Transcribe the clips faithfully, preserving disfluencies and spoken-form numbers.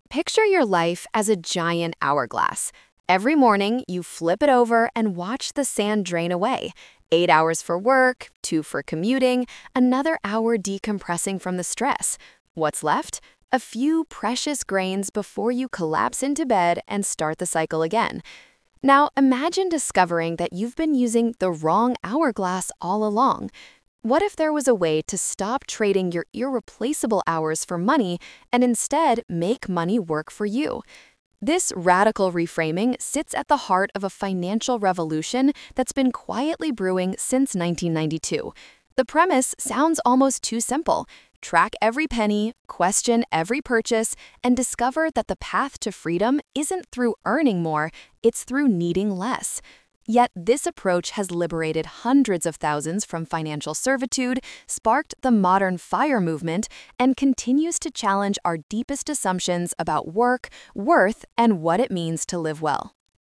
Picture your life as a giant hourglass. Every morning, you flip it over and watch the sand drain away. Eight hours for work, two for commuting, another hour decompressing from the stress. What's left? A few precious grains before you collapse into bed and start the cycle again. Now, imagine discovering that you've been using the wrong hourglass all along. What if there was a way to stop trading your irreplaceable hours for money and instead make money work for you? This radical reframing sits at the heart of a financial revolution that's been quietly brewing since nineteen ninety-two. The premise sounds almost too simple. Track every penny, question every purchase, and discover that the path to freedom isn't through earning more, it's through needing less. Yet this approach has liberated hundreds of thousands from financial servitude, sparked the modern FIRE movement, and continues to challenge our deepest assumptions about work, worth, and what it means to live well.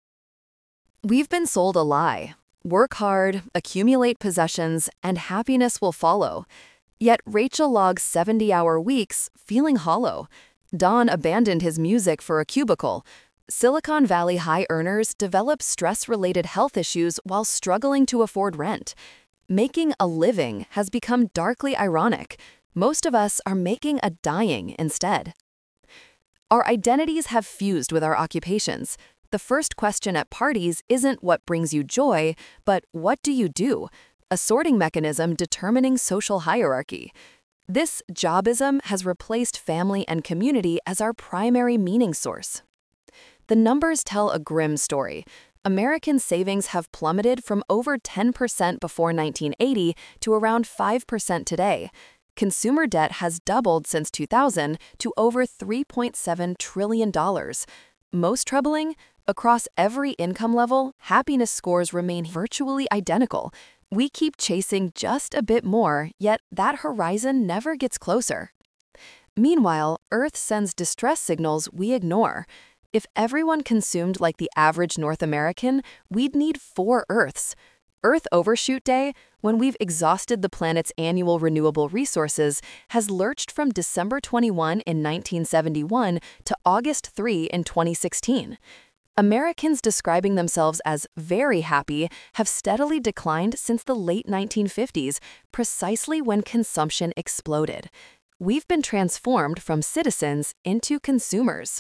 We've been sold a lie. Work hard, accumulate possessions, and happiness will follow. Yet Rachel logs seventy-hour weeks, feeling hollow. Don abandoned his music for a cubicle. Silicon Valley high earners develop stress-related health issues while struggling to afford rent. Making a living has become darkly ironic. Most of us are making a dying instead. Our identities have fused with our occupations. The first question at parties isn't what brings you joy, but what do you do? A sorting mechanism determining social hierarchy. This jobism has replaced family and community as our primary meaning source. The numbers tell a grim story. American savings have plummeted from over ten percent before nineteen eighty to around five percent today. Consumer debt has doubled since two thousand to over three point seven trillion dollars. Most troubling, across every income level, happiness scores remain virtually identical. We keep chasing just a bit more, yet that horizon never gets closer. Meanwhile, Earth sends distress signals we ignore. If everyone consumed like the average North American, we'd need four Earths. Earth Overshoot Day, when we've exhausted the planet's annual renewable resources, has lurched from December twenty-first in nineteen seventy-one to August third in twenty sixteen. Americans describing themselves as very happy have steadily declined since the late nineteen fifties, precisely when consumption exploded. We've been transformed from citizens into consumers.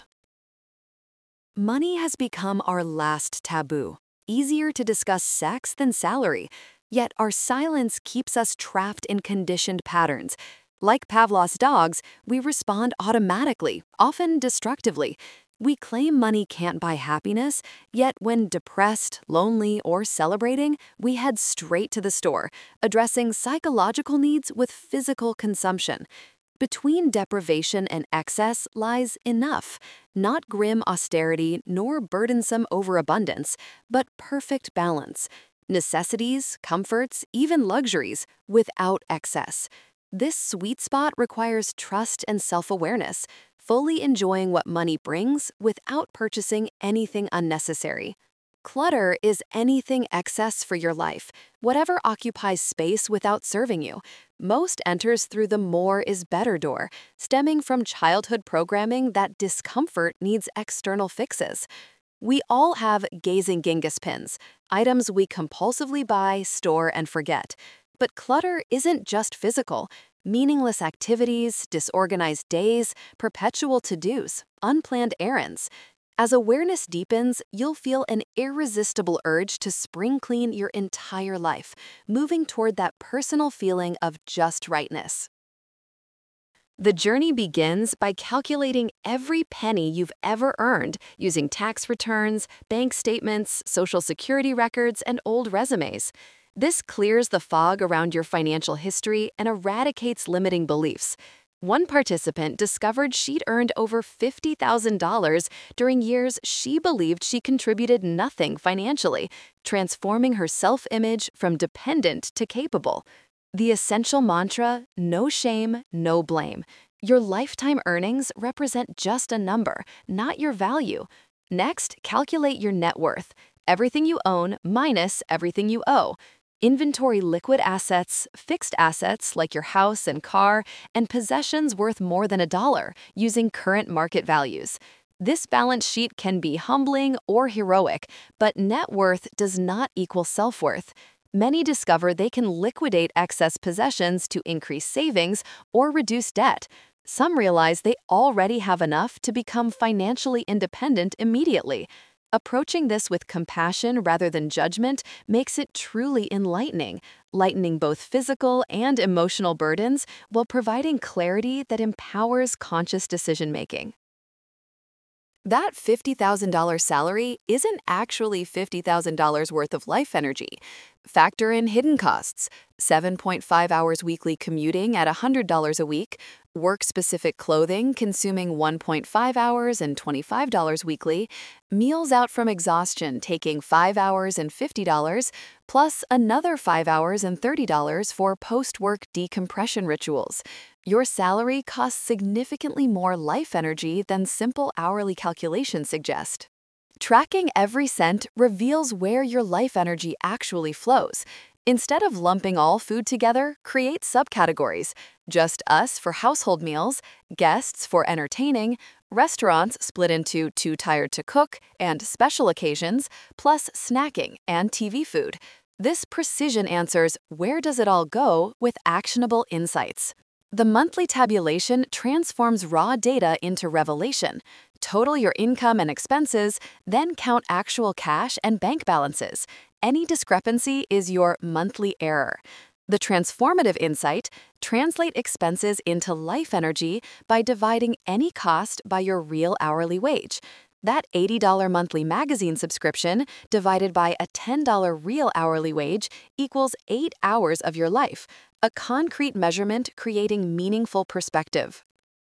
Money has become our last taboo. Easier to discuss sex than salary, yet our silence keeps us trapped in conditioned patterns. Like Pavlov's dogs, we respond automatically, often destructively. We claim money can't buy happiness, yet when depressed, lonely, or celebrating, we head straight to the store, addressing psychological needs with physical consumption. Between deprivation and excess lies enough, not grim austerity nor burdensome overabundance, but perfect balance. Necessities, comforts, even luxuries, without excess. This sweet spot requires trust and self-awareness, fully enjoying what money brings without purchasing anything unnecessary. Clutter is anything excess for your life, whatever occupies space without serving you. Most enters through the more is better door, stemming from childhood programming that discomfort needs external fixes. We all have gazing Genghis pins, items we compulsively buy, store, and forget. But clutter isn't just physical. Meaningless activities, disorganized days, perpetual to-dos, unplanned errands. As awareness deepens, you'll feel an irresistible urge to spring clean your entire life, moving toward that personal feeling of just rightness. The journey begins by calculating every penny you've ever earned using tax returns, bank statements, social security records, and old resumes. This clears the fog around your financial history and eradicates limiting beliefs. One participant discovered she'd earned over fifty thousand dollars during years she believed she contributed nothing financially, transforming her self-image from dependent to capable. The essential mantra, no shame, no blame. Your lifetime earnings represent just a number, not your value. Next, calculate your net worth, everything you own minus everything you owe. Inventory liquid assets, fixed assets like your house and car, and possessions worth more than a dollar using current market values. This balance sheet can be humbling or heroic, but net worth does not equal self-worth. Many discover they can liquidate excess possessions to increase savings or reduce debt. Some realize they already have enough to become financially independent immediately. Approaching this with compassion rather than judgment makes it truly enlightening, lightening both physical and emotional burdens while providing clarity that empowers conscious decision-making. That fifty thousand dollars salary isn't actually fifty thousand dollars worth of life energy. Factor in hidden costs, seven point five hours weekly commuting at one hundred dollars a week, work-specific clothing consuming one point five hours and twenty-five dollars weekly, meals out from exhaustion taking five hours and fifty dollars, plus another five hours and thirty dollars for post-work decompression rituals. Your salary costs significantly more life energy than simple hourly calculations suggest. Tracking every cent reveals where your life energy actually flows. Instead of lumping all food together, create subcategories. Just us for household meals, guests for entertaining, restaurants split into too tired to cook and special occasions, plus snacking and T V food. This precision answers where does it all go with actionable insights. The monthly tabulation transforms raw data into revelation. Total your income and expenses, then count actual cash and bank balances. Any discrepancy is your monthly error. The transformative insight: translate expenses into life energy by dividing any cost by your real hourly wage. That eighty dollars monthly magazine subscription divided by a ten dollars real hourly wage equals eight hours of your life, a concrete measurement creating meaningful perspective.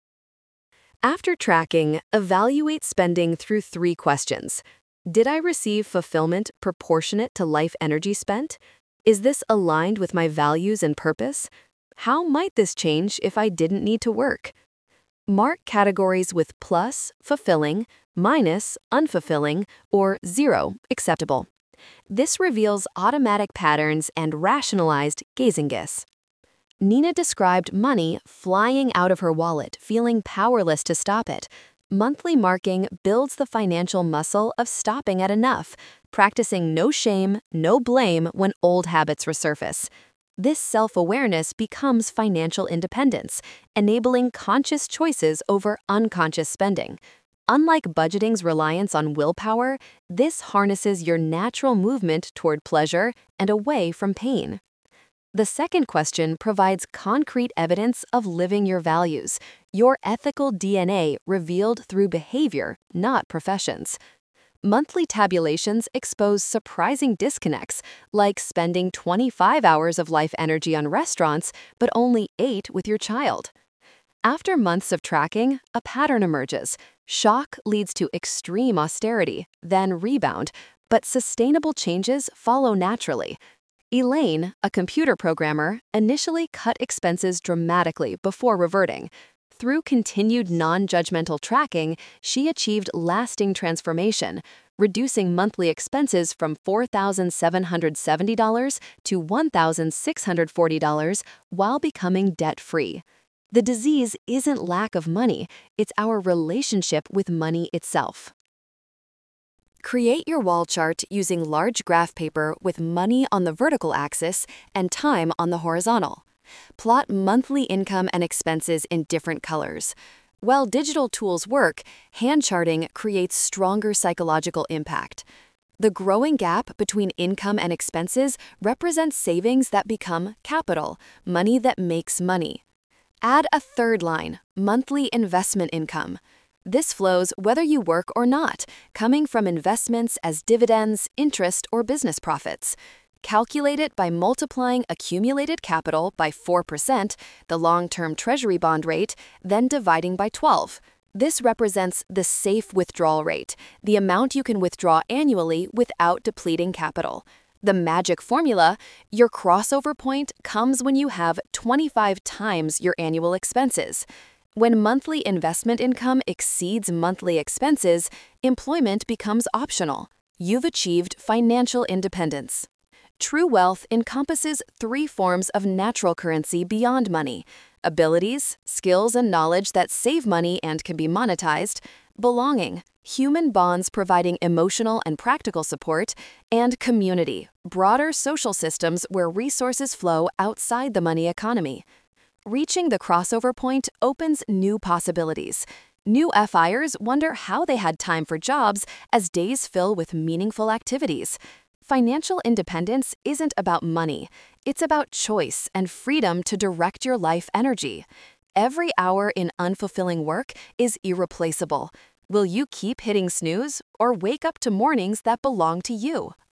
After tracking, evaluate spending through three questions. Did I receive fulfillment proportionate to life energy spent? Is this aligned with my values and purpose? How might this change if I didn't need to work? Mark categories with plus, fulfilling, minus, unfulfilling, or zero, acceptable. This reveals automatic patterns and rationalized gaziness. Nina described money flying out of her wallet, feeling powerless to stop it. Monthly marking builds the financial muscle of stopping at enough, practicing no shame, no blame when old habits resurface. This self-awareness becomes financial independence, enabling conscious choices over unconscious spending. Unlike budgeting's reliance on willpower, this harnesses your natural movement toward pleasure and away from pain. The second question provides concrete evidence of living your values, your ethical D N A revealed through behavior, not professions. Monthly tabulations expose surprising disconnects, like spending twenty-five hours of life energy on restaurants, but only eight with your child. After months of tracking, a pattern emerges. Shock leads to extreme austerity, then rebound, but sustainable changes follow naturally. Elaine, a computer programmer, initially cut expenses dramatically before reverting. Through continued non-judgmental tracking, she achieved lasting transformation, reducing monthly expenses from four thousand seven hundred seventy dollars to one thousand six hundred forty dollars while becoming debt-free. The disease isn't lack of money, it's our relationship with money itself. Create your wall chart using large graph paper with money on the vertical axis and time on the horizontal. Plot monthly income and expenses in different colors. While digital tools work, hand charting creates stronger psychological impact. The growing gap between income and expenses represents savings that become capital, money that makes money. Add a third line, monthly investment income. This flows whether you work or not, coming from investments as dividends, interest, or business profits. Calculate it by multiplying accumulated capital by four percent, the long-term treasury bond rate, then dividing by twelve. This represents the safe withdrawal rate, the amount you can withdraw annually without depleting capital. The magic formula: your crossover point comes when you have twenty-five times your annual expenses. When monthly investment income exceeds monthly expenses, employment becomes optional. You've achieved financial independence. True wealth encompasses three forms of natural currency beyond money: abilities, skills, and knowledge that save money and can be monetized; belonging, human bonds providing emotional and practical support; and community, broader social systems where resources flow outside the money economy. Reaching the crossover point opens new possibilities. New FIers wonder how they had time for jobs as days fill with meaningful activities. Financial independence isn't about money. It's about choice and freedom to direct your life energy. Every hour in unfulfilling work is irreplaceable. Will you keep hitting snooze or wake up to mornings that belong to you?